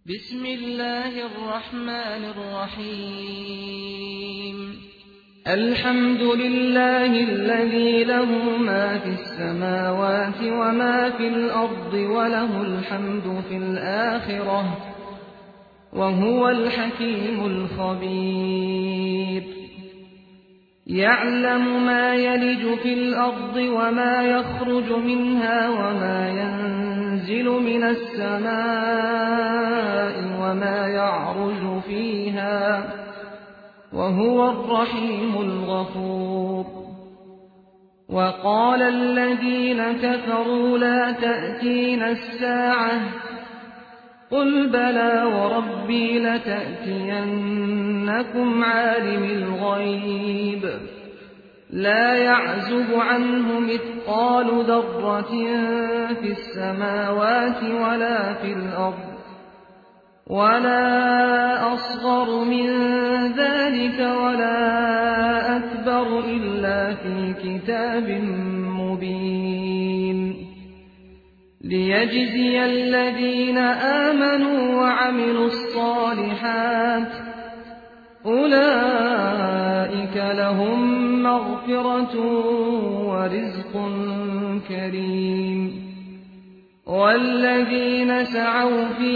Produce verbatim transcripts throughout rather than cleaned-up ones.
بسم الله الرحمن الرحيم الحمد لله الذي له ما في السماوات وما في الأرض وله الحمد في الآخرة وهو الحكيم الخبير يعلم ما يلج في الأرض وما يخرج منها وما ينزل من السماء وما يعرج فيها وهو الرحيم الغفور وقال الذين كفروا لا تأتينا الساعة قل بلى وربي لتأتينكم عالم الغيب لا يعزب عنه مثقال ذرة في السماوات ولا في الأرض ولا أصغر من ذلك ولا أكبر إلا في كتاب مبين ليجزي الذين آمنوا وعملوا الصالحات أولئك لهم مغفرة ورزق كريم والذين سعوا في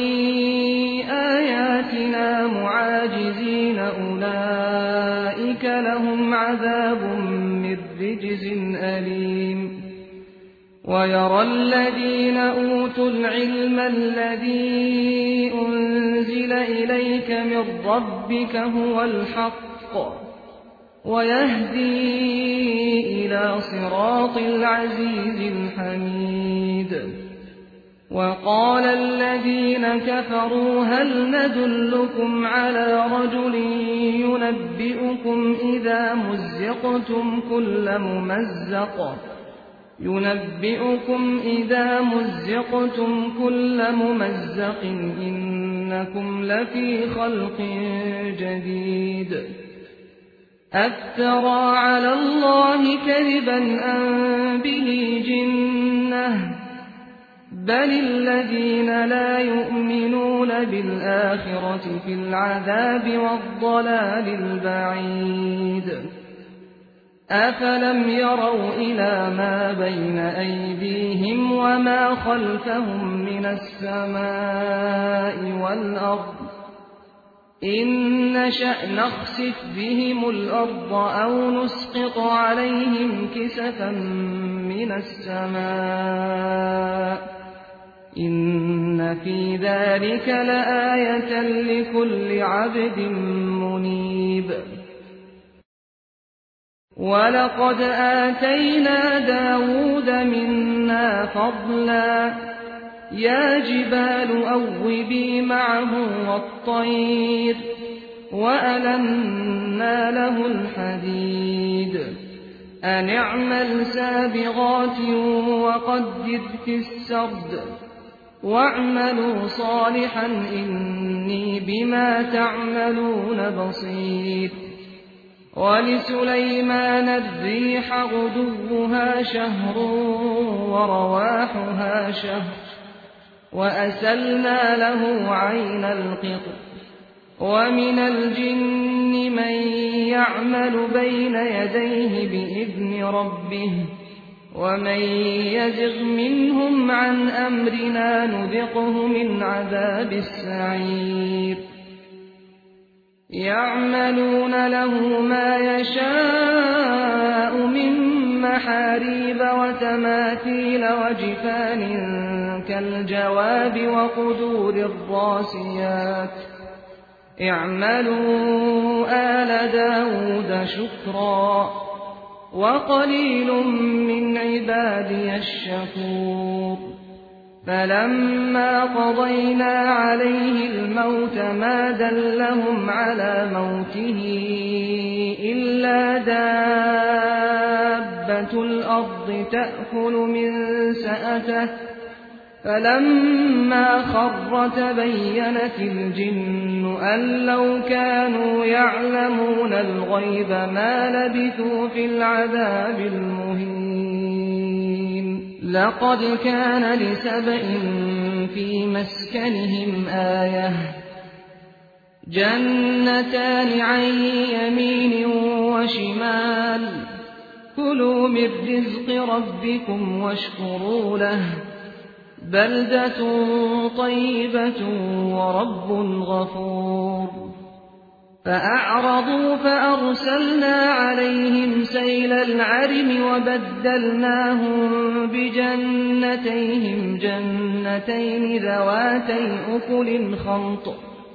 آياتنا معاجزين أولئك لهم عذاب من رجز أليم ويرى الذين أوتوا العلم الذي أنزل إليك من ربك هو الحق ويهدي إلى صراط العزيز الحميد وقال الذين كفروا هل ندلكم على رجل ينبئكم إذا مزقتم كل ممزق ينبئكم إذا مزقتم كل ممزق إنكم لفي خلق جديد أفترى على الله كذبا أم به جنة بل الذين لا يؤمنون بالآخرة في العذاب والضلال البعيد أفلم يروا إلى ما بين أيديهم وما خلفهم من السماء والأرض إن نشأ نخسف بهم الأرض أو نسقط عليهم كسفا من السماء إن في ذلك لآية لكل عبد منيب ولقد آتينا داود منا فضلا يا جبال أوبي معه والطير وألنا له الحديد أن اعمل سابغات وقدر في السرد واعملوا صالحا إني بما تعملون بصير ولسليمان الريح غدوها شهر ورواحها شهر وأسلنا له عين القطر ومن الجن من يعمل بين يديه بإذن ربه ومن يزغ منهم عن أمرنا نذقه من عذاب السعير يعملون له ما يشاء من محاريب وتماثيل وجفان كالجواب وقدور الراسيات اعملوا آل داود شكرا وقليل من عبادي الشكور فلما قضينا عليه الموت ما دلهم على موته إلا دابة الأرض تأكل من سأته فلما خر تبينت الجن أن لو كانوا يعلمون الغيب ما لبثوا في العذاب المهين لقد كان لسبإ في مسكنهم آية جنتان عن يمين وشمال كلوا من رزق ربكم واشكروا له بلدة طيبة ورب غفور فأعرضوا فأرسلنا عليهم سيل العرم وبدلناهم بجنتيهم جنتين ذواتي أكل خمط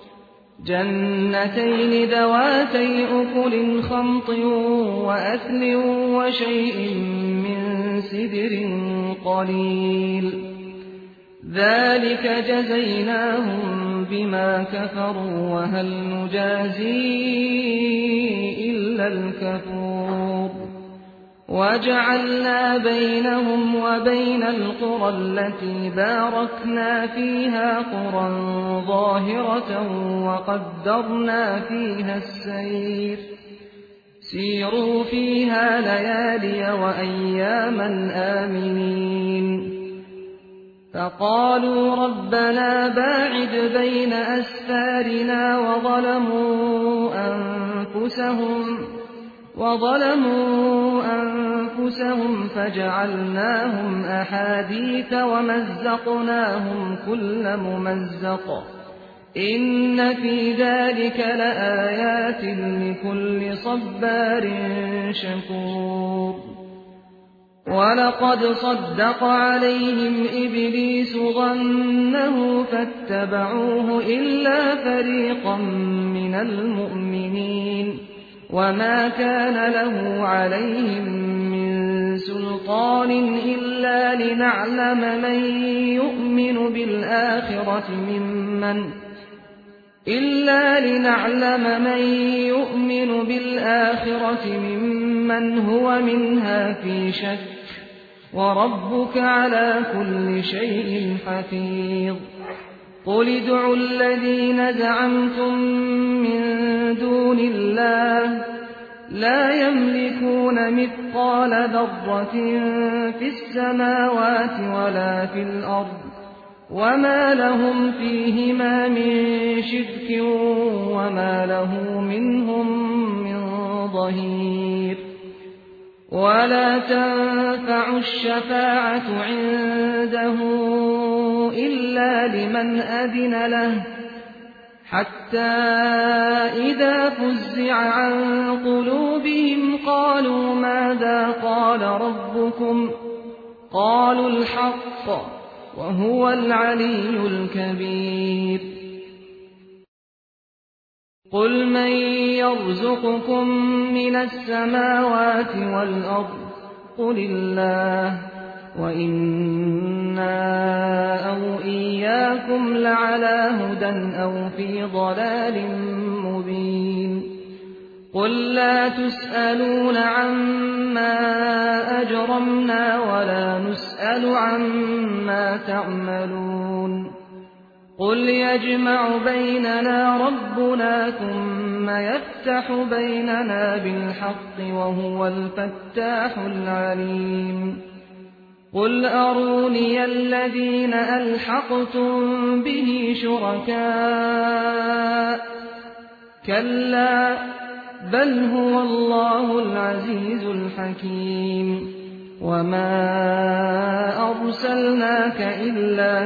جنتين ذواتي أكل خمط وأثل وشيء من سدر قليل ذلك جزيناهم بما كفروا وهل نجازي إلا الكفور وجعلنا بينهم وبين القرى التي باركنا فيها قرى ظاهرة وقدرنا فيها السير سيروا فيها ليالي وأياما آمنين فقالوا ربنا باعد بين أسفارنا وظلموا أنفسهم وظلموا أنفسهم فجعلناهم أحاديث ومزقناهم كل ممزق إن في ذلك لآيات لكل صبار شكور ولقد صدق عليهم إبليس ظنه فاتبعوه إلا فريقا من المؤمنين وما كان له عليهم من سلطان إلا لنعلم من يؤمن بالآخرة ممن إلا لنعلم من يؤمن بالآخرة ممن هو منها في شك وربك على كل شيء حفيظ قل ادعوا الذين زعمتم من دون الله لا يملكون مثقال ذرة في السماوات ولا في الأرض وما لهم فيهما من شرك وما له منهم من ظهير ولا تنفع الشفاعة عنده إلا لمن أذن له حتى إذا فزع عن قلوبهم قالوا ماذا قال ربكم قالوا الحق وهو العلي الكبير قل من يرزقكم من السماوات والأرض قل الله وإنا أو إياكم لعلى هدى أو في ضلال مبين قل لا تسألون عما أجرمنا ولا نسأل عما تعملون قل يجمع بيننا ربنا ثم يفتح بيننا بالحق وهو الفتاح العليم قل أروني الذين ألحقتم به شركاء كلا بل هو الله العزيز الحكيم وما أرسلناك إلا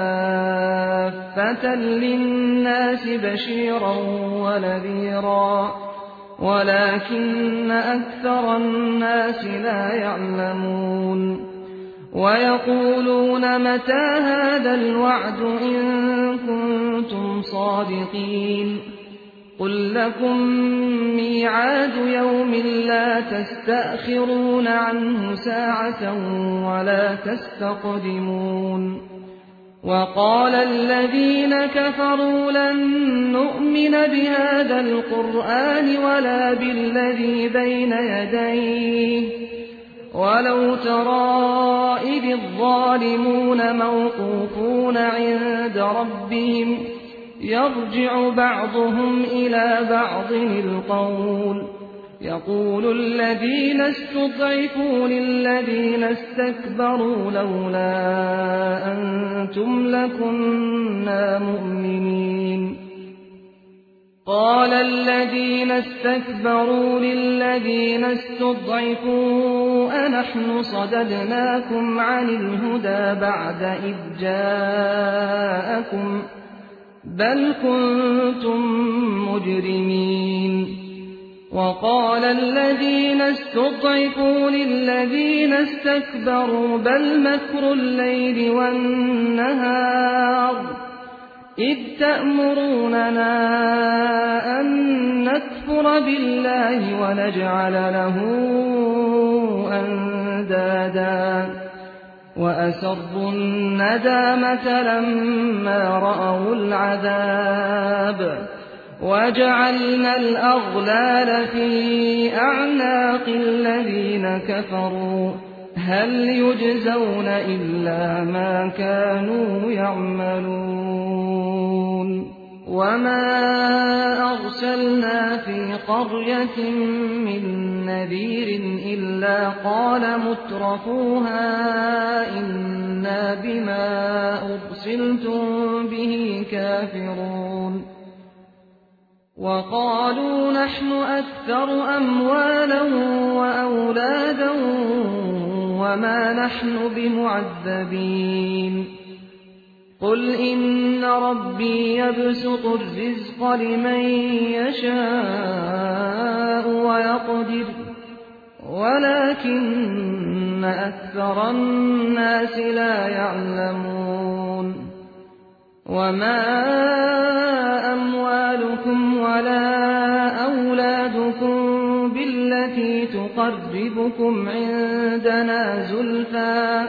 كافة للناس بشيرا ونذيرا ولكن أكثر الناس لا يعلمون ويقولون متى هذا الوعد إن كنتم صادقين قل لكم ميعاد يوم لا تستأخرون عنه ساعة ولا تستقدمون وقال الذين كفروا لن نؤمن بهذا القرآن ولا بالذي بين يديه ولو ترى إذ الظالمون موقوفون عند ربهم يرجع بعضهم إلى بعض القول يقول الذين استضعفوا للذين استكبروا لولا أنتم لكنا مؤمنين قال الذين استكبروا للذين استضعفوا أنحن صددناكم عن الهدى بعد إذ جاءكم بل كنتم مجرمين وقال الذين استضعفوا للذين استكبروا بل مكر الليل والنهار إذ تأمروننا أن نكفر بالله ونجعل له أندادا وأسروا الندامة لما رأوا العذاب وجعلنا الأغلال في أعناق الذين كفروا هل يجزون إلا ما كانوا يعملون وما أرسلنا في قرية من نذير إلا قال مترفوها إنا بما أرسلتم به كافرون وقالوا نحن أكثر أموالا وأولادا وما نحن بمعذبين قل إن ربي يبسط الرزق لمن يشاء ويقدر ولكن أكثر الناس لا يعلمون وما أموالكم ولا أولادكم بالتي تقربكم عندنا زلفى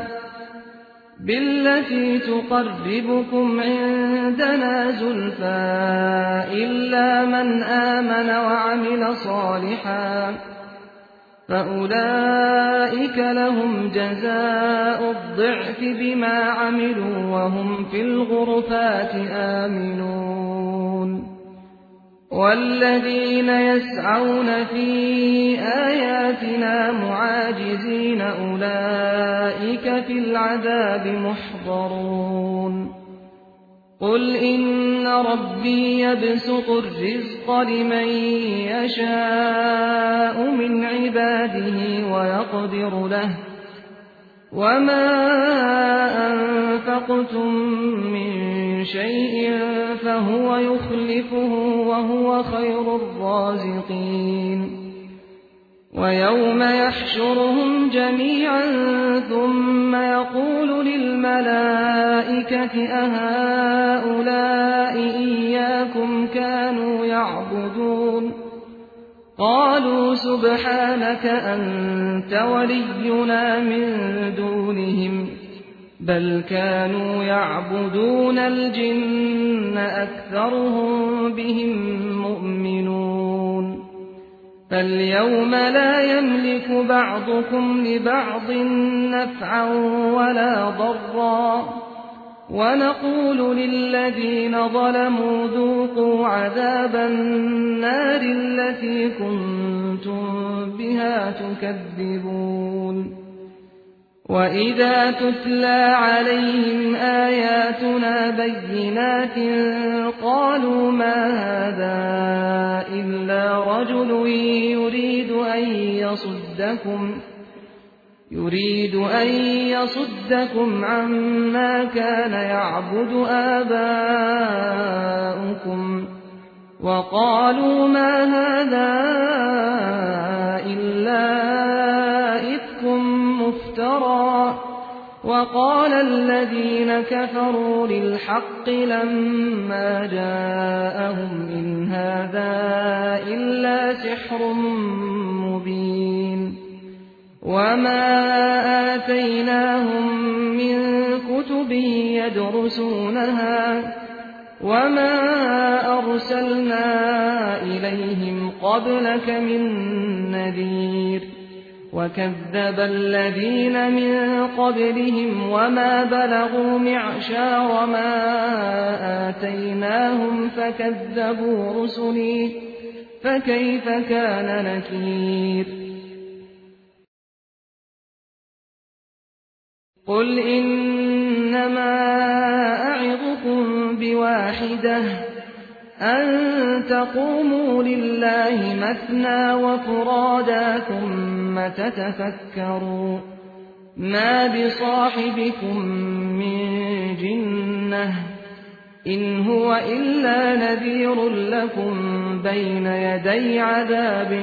بالتي تقربكم عندنا زلفى إلا من آمن وعمل صالحا فأولئك لهم جزاء الضعف بما عملوا وهم في الغرفات آمنون والذين يسعون في آياتنا معاجزين أولئك في العذاب محضرون قل إن ربي يبسط الرزق لمن يشاء من عباده ويقدر له وما أنفقتم من شيء فهو يخلفه وهو خير الرازقين ويوم يحشرهم جميعا ثم يقول للملائكة أهؤلاء إياكم كانوا يعبدون قالوا سبحانك أنت ولينا من دونهم بل كانوا يعبدون الجن أكثرهم بهم مؤمنون فاليوم لا يملك بعضكم لبعض نفعا ولا ضرا ونقول للذين ظلموا ذوقوا عذاب النار التي كنتم بها تكذبون وإذا تتلى عليهم آياتنا بينات قالوا ما هذا إلا رجل يريد أن يصدكم يريد أن يصدكم عما كان يعبد آباؤكم وقالوا ما هذا إلا إفك مفترى وقال الذين كفروا للحق لما جاءهم إن هذا إلا سحر مبين وما آتيناهم من كتب يدرسونها وما أرسلنا إليهم قبلك من نذير وكذب الذين من قبلهم وما بلغوا معشار ما آتيناهم فكذبوا رسلي فكيف كان نكير قل إنما أعظكم بواحدة أن تقوموا لله مثنى وفرادا ثم تتفكروا ما بصاحبكم من جنة إن هو إلا نذير لكم بين يدي عذاب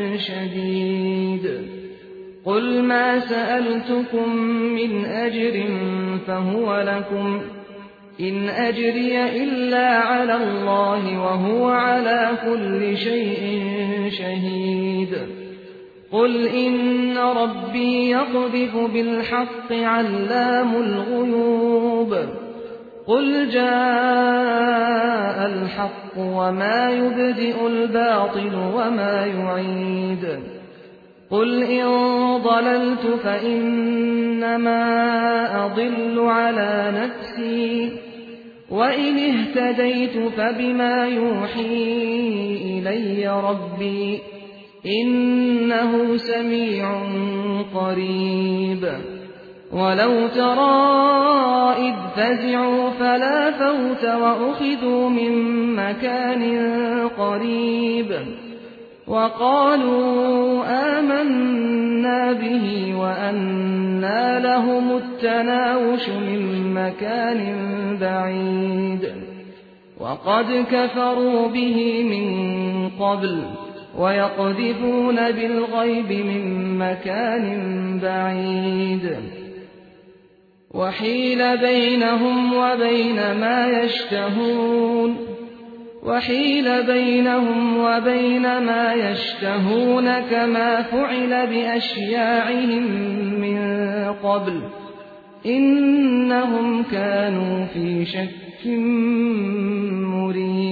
شديد قل ما سألتكم من أجر فهو لكم إن أجري إلا على الله وهو على كل شيء شهيد قل إن ربي يقذف بالحق علام الغيوب قل جاء الحق وما يبدئ الباطل وما يعيد قل إن ضللت فإنما أضل على نفسي وإن اهتديت فبما يوحي إلي ربي إنه سميع قريب ولو ترى إذ فزعوا فلا فوت وأخذوا من مكان قريب وقالوا آمنا به وأنى لهم التناوش من مكان بعيد وقد كفروا به من قبل ويقذفون بالغيب من مكان بعيد وحيل بينهم وبين ما يشتهون وحيل بينهم وبين ما يشتهون كما فعل بأشياعهم من قبل إنهم كانوا في شك مريب